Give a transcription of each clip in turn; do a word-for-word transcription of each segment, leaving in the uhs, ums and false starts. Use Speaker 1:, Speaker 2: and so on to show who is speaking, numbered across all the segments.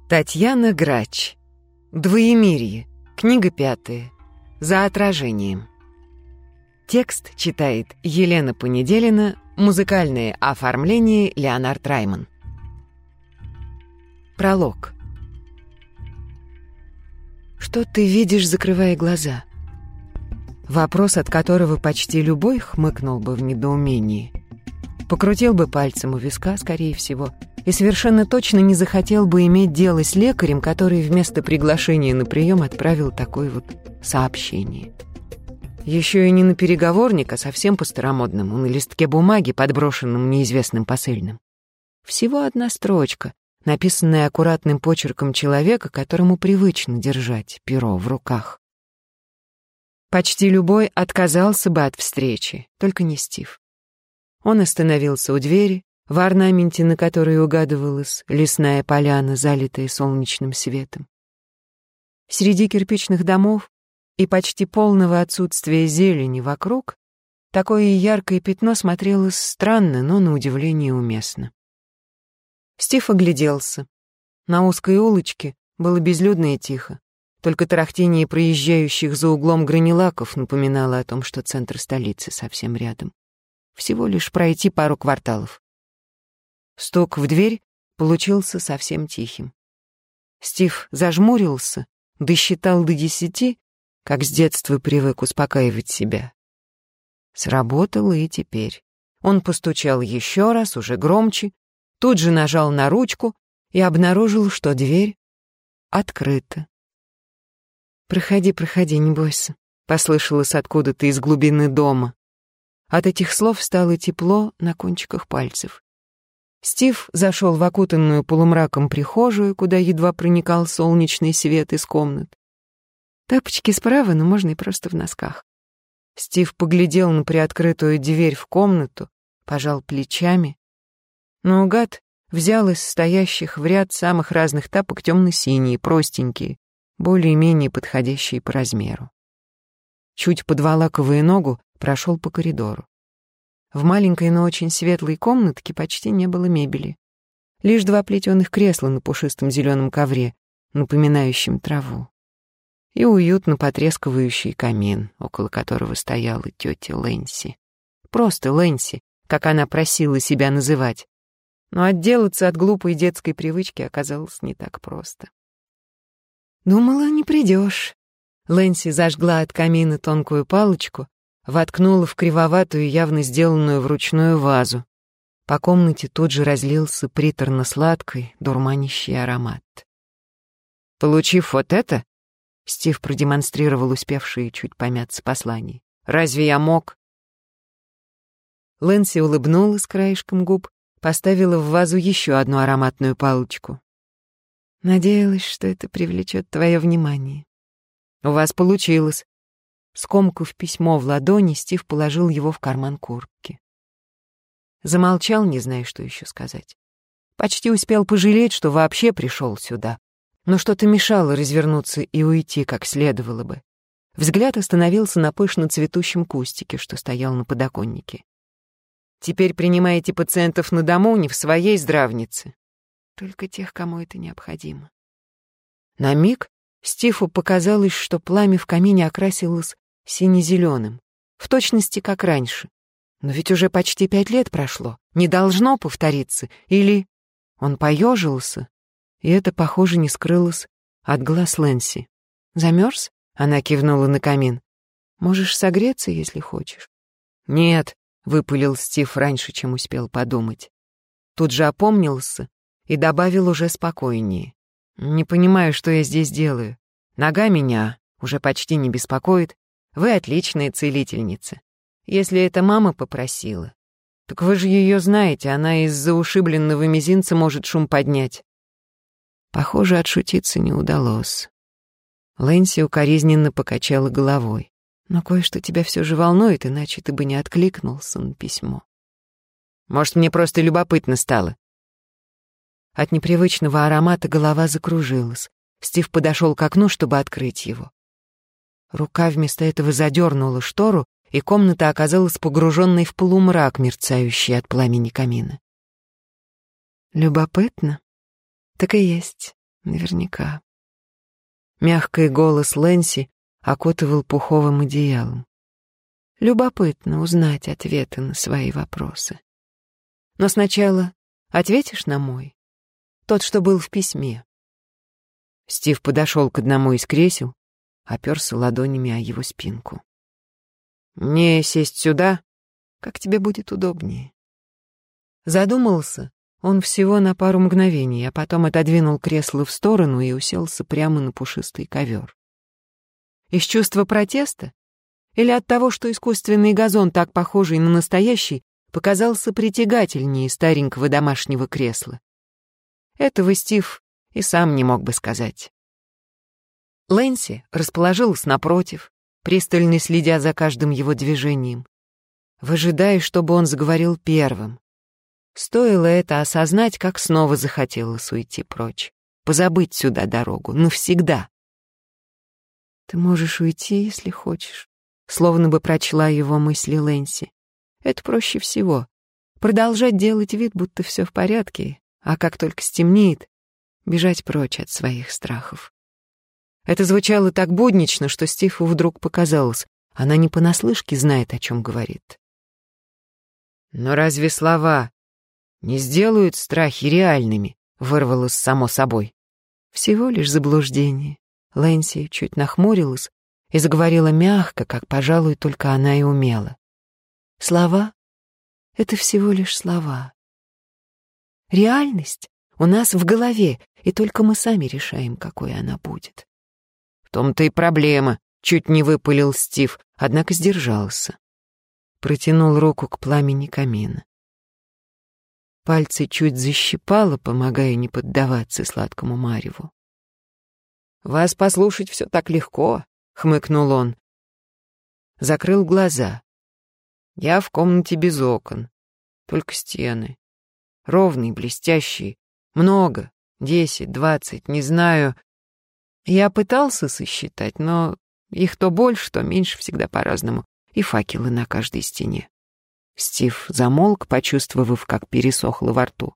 Speaker 1: Татьяна Грач. Двоемирье. Книга пятая. За отражением. Текст читает Елена Понеделина. Музыкальное оформление Леонард Раймон. Пролог. Что ты видишь, закрывая глаза? Вопрос, от которого почти любой хмыкнул бы в недоумении. Покрутил бы пальцем у виска, скорее всего, и совершенно точно не захотел бы иметь дело с лекарем, который вместо приглашения на прием отправил такое вот сообщение. Еще и не на переговорник, а совсем по-старомодному, на листке бумаги, подброшенном неизвестным посыльным. Всего одна строчка, написанная аккуратным почерком человека, которому привычно держать перо в руках. Почти любой отказался бы от встречи, только не Стив. Он остановился у двери, в орнаменте на которой угадывалась лесная поляна, залитая солнечным светом. Среди кирпичных домов и почти полного отсутствия зелени вокруг такое яркое пятно смотрелось странно, но на удивление уместно. Стив огляделся. На узкой улочке было безлюдно и тихо. Только тарахтение проезжающих за углом гранилаков напоминало о том, что центр столицы совсем рядом. Всего лишь пройти пару кварталов. Стук в дверь получился совсем тихим. Стив зажмурился, досчитал до десяти, как с детства привык успокаивать себя. Сработало и теперь. Он постучал еще раз, уже громче, тут же нажал на ручку и обнаружил, что дверь открыта. «Проходи, проходи, не бойся», — послышалось откуда-то из глубины дома. От этих слов стало тепло на кончиках пальцев. Стив зашел в окутанную полумраком прихожую, куда едва проникал солнечный свет из комнат. Тапочки справа, но можно и просто в носках. Стив поглядел на приоткрытую дверь в комнату, пожал плечами. Наугад взял из стоящих в ряд самых разных тапок темно-синие, простенькие, более-менее подходящие по размеру. Чуть подволакивая ногу, прошел по коридору. В маленькой, но очень светлой комнатке почти не было мебели. Лишь два плетеных кресла на пушистом зеленом ковре, напоминающем траву. И уютно потрескивающий камин, около которого стояла тетя Лэнси. Просто Лэнси, как она просила себя называть. Но отделаться от глупой детской привычки оказалось не так просто. «Думала, не придешь». Лэнси зажгла от камина тонкую палочку, воткнула в кривоватую, явно сделанную вручную вазу. По комнате тут же разлился приторно-сладкий, дурманящий аромат. Получив вот это, Стив продемонстрировал успевшие чуть помяться послание. «Разве я мог?» Лэнси улыбнулась краешком губ, поставила в вазу еще одну ароматную палочку. «Надеялась, что это привлечет твое внимание». «У вас получилось». Скомкав письмо в ладони, Стив положил его в карман куртки. Замолчал, не зная, что еще сказать. Почти успел пожалеть, что вообще пришел сюда. Но что-то мешало развернуться и уйти, как следовало бы. Взгляд остановился на пышно цветущем кустике, что стоял на подоконнике. «Теперь принимаете пациентов на дому, не в своей здравнице?» «Только тех, кому это необходимо». На миг Стиву показалось, что пламя в камине окрасилось сине-зеленым, в точности, как раньше. Но ведь уже почти пять лет прошло, не должно повториться, или... Он поежился, и это, похоже, не скрылось от глаз Лэнси. «Замерз?» — она кивнула на камин. «Можешь согреться, если хочешь». «Нет», — выпалил Стив раньше, чем успел подумать. Тут же опомнился и добавил уже спокойнее. «Не понимаю, что я здесь делаю. Нога меня уже почти не беспокоит. Вы отличная целительница. Если это мама попросила, так вы же ее знаете, она из-за ушибленного мизинца может шум поднять». Похоже, отшутиться не удалось. Лэнси укоризненно покачала головой. «Но кое-что тебя все же волнует, иначе ты бы не откликнулся на письмо». «Может, мне просто любопытно стало?» От непривычного аромата голова закружилась. Стив подошел к окну, чтобы открыть его. Рука вместо этого задернула штору, и комната оказалась погруженной в полумрак, мерцающий от пламени камина. «Любопытно?» «Так и есть. Наверняка. Мягкий голос Лэнси окутывал пуховым одеялом. Любопытно узнать ответы на свои вопросы. Но сначала ответишь на мой, тот, что был в письме. Стив подошел к одному из кресел, оперся ладонями о его спинку. «Мне сесть сюда? Как тебе будет удобнее?» Задумался он всего на пару мгновений, а потом отодвинул кресло в сторону и уселся прямо на пушистый ковер. Из чувства протеста? Или от того, что искусственный газон, так похожий на настоящий, показался притягательнее старенького домашнего кресла? Этого Стив и сам не мог бы сказать. Лэнси расположилась напротив, пристально следя за каждым его движением, выжидая, чтобы он заговорил первым. Стоило это осознать, как снова захотелось уйти прочь, позабыть сюда дорогу, навсегда. «Ты можешь уйти, если хочешь», словно бы прочла его мысли Лэнси. «Это проще всего. Продолжать делать вид, будто все в порядке, а как только стемнеет, бежать прочь от своих страхов». Это звучало так буднично, что Стиву вдруг показалось, она не понаслышке знает, о чем говорит. «Но разве слова не сделают страхи реальными?» — вырвалось само собой. «Всего лишь заблуждение». Лэнси чуть нахмурилась и заговорила мягко, как, пожалуй, только она и умела. «Слова — это всего лишь слова. Реальность у нас в голове, и только мы сами решаем, какой она будет». «В том-то и проблема», — чуть не выпалил Стив, однако сдержался. Протянул руку к пламени камина. Пальцы чуть защипало, помогая не поддаваться сладкому мареву. «Вас послушать все так легко», — хмыкнул он. Закрыл глаза. «Я в комнате без окон, только стены. Ровные, блестящие, много, десять, двадцать, не знаю. Я пытался сосчитать, но их то больше, то меньше, всегда по-разному, и факелы на каждой стене». Стив замолк, почувствовав, как пересохло во рту.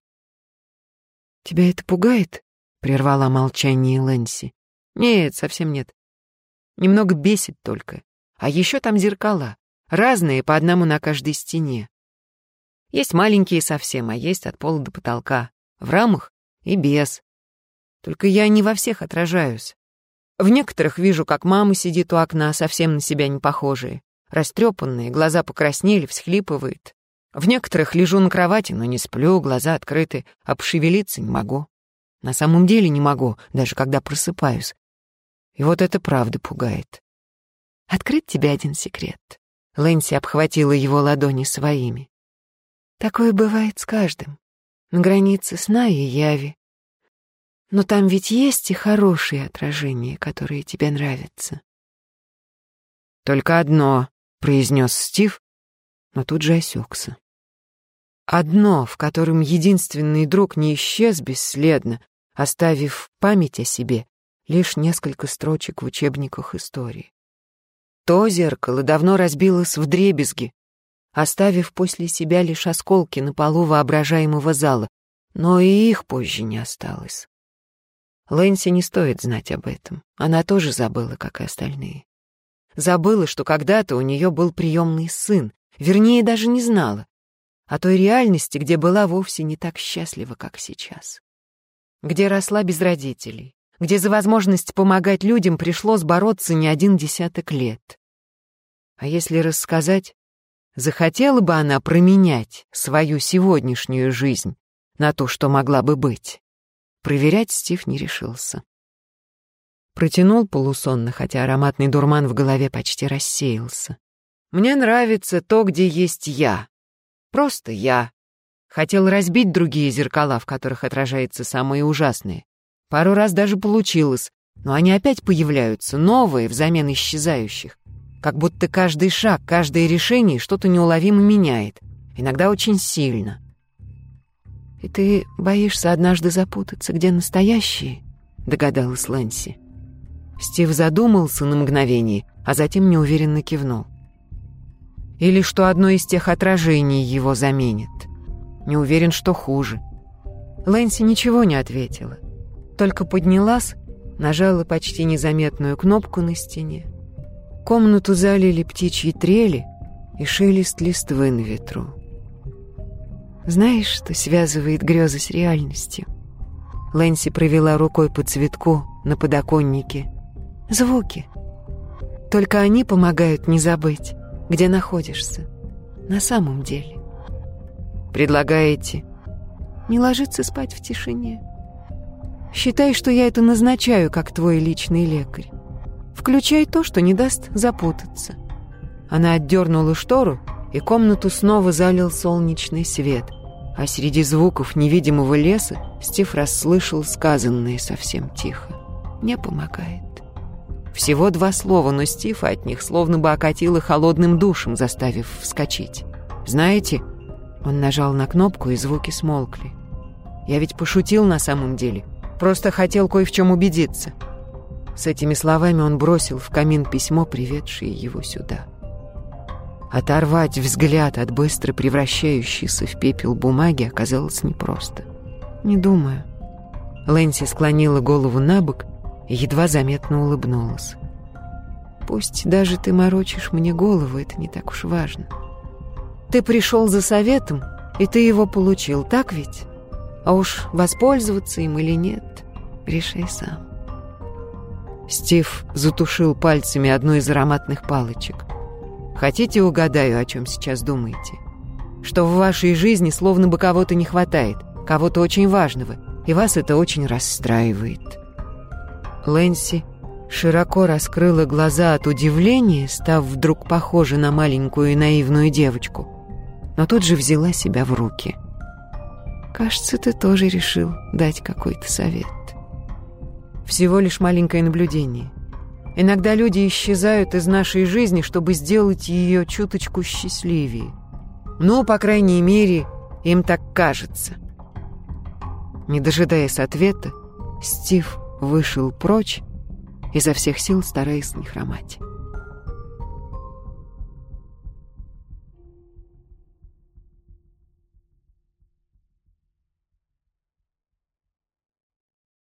Speaker 1: «Тебя это пугает?» — прервала молчание Лэнси. «Нет, совсем нет. Немного бесит только. А еще там зеркала, разные, по одному на каждой стене. Есть маленькие совсем, а есть от пола до потолка, в рамах и без. Только я не во всех отражаюсь. В некоторых вижу, как мама сидит у окна, совсем на себя не похожие, растрепанные, глаза покраснели, всхлипывает. В некоторых лежу на кровати, но не сплю, глаза открыты, а пошевелиться не могу. На самом деле не могу, даже когда просыпаюсь. И вот это правда пугает. Открыть тебе один секрет?» Лэнси обхватила его ладони своими. «Такое бывает с каждым, на границе сна и яви. Но там ведь есть и хорошие отражения, которые тебе нравятся». «Только одно», — произнес Стив, но тут же осекся. Одно, в котором единственный друг не исчез бесследно, оставив память о себе, лишь несколько строчек в учебниках истории. То зеркало давно разбилось вдребезги, оставив после себя лишь осколки на полу воображаемого зала, но и их позже не осталось. Лэнси не стоит знать об этом, она тоже забыла, как и остальные. Забыла, что когда-то у нее был приемный сын, вернее, даже не знала о той реальности, где была вовсе не так счастлива, как сейчас. Где росла без родителей, где за возможность помогать людям пришлось бороться не один десяток лет. А если рассказать, захотела бы она променять свою сегодняшнюю жизнь на то, что могла бы быть? Проверять Стив не решился. Протянул полусонно, хотя ароматный дурман в голове почти рассеялся. «Мне нравится то, где есть я. Просто я. Хотел разбить другие зеркала, в которых отражается самое ужасное. Пару раз даже получилось, но они опять появляются, новые, взамен исчезающих. Как будто каждый шаг, каждое решение что-то неуловимо меняет. Иногда очень сильно». «И ты боишься однажды запутаться, где настоящие?» — догадалась Лэнси. Стив задумался на мгновение, а затем неуверенно кивнул. «Или что одно из тех отражений его заменит. Не уверен, что хуже». Лэнси ничего не ответила. Только поднялась, нажала почти незаметную кнопку на стене. Комнату залили птичьи трели и шелест листвы на ветру. Знаешь, что связывает грезы с реальностью? Лэнси провела рукой по цветку на подоконнике. Звуки. Только они помогают не забыть, где находишься на самом деле. Предлагаете не ложиться спать в тишине? Считай, что я это назначаю, как твой личный лекарь. Включай то, что не даст запутаться. Она отдернула штору, и комнату снова залил солнечный свет, а среди звуков невидимого леса Стив расслышал сказанное совсем тихо. Не помогает. Всего два слова, но Стива от них словно бы окатило холодным душем, заставив вскочить. «Знаете...» Он нажал на кнопку, и звуки смолкли. «Я ведь пошутил на самом деле. Просто хотел кое в чем убедиться». С этими словами он бросил в камин письмо, приведшее его сюда. Оторвать взгляд от быстро превращающейся в пепел бумаги оказалось непросто. «Не думаю». Лэнси склонила голову на бок и едва заметно улыбнулась. «Пусть даже ты морочишь мне голову, это не так уж важно. Ты пришел за советом, и ты его получил, так ведь? А уж воспользоваться им или нет, решай сам». Стив затушил пальцами одну из ароматных палочек. «Хотите, угадаю, о чем сейчас думаете? Что в вашей жизни словно бы кого-то не хватает, кого-то очень важного, и вас это очень расстраивает». Лэнси широко раскрыла глаза от удивления, став вдруг похожа на маленькую и наивную девочку, но тут же взяла себя в руки. «Кажется, ты тоже решил дать какой-то совет». Всего лишь маленькое наблюдение. Иногда люди исчезают из нашей жизни, чтобы сделать ее чуточку счастливее. Ну, по крайней мере, им так кажется. Не дожидаясь ответа, Стив вышел прочь, изо всех сил стараясь не хромать.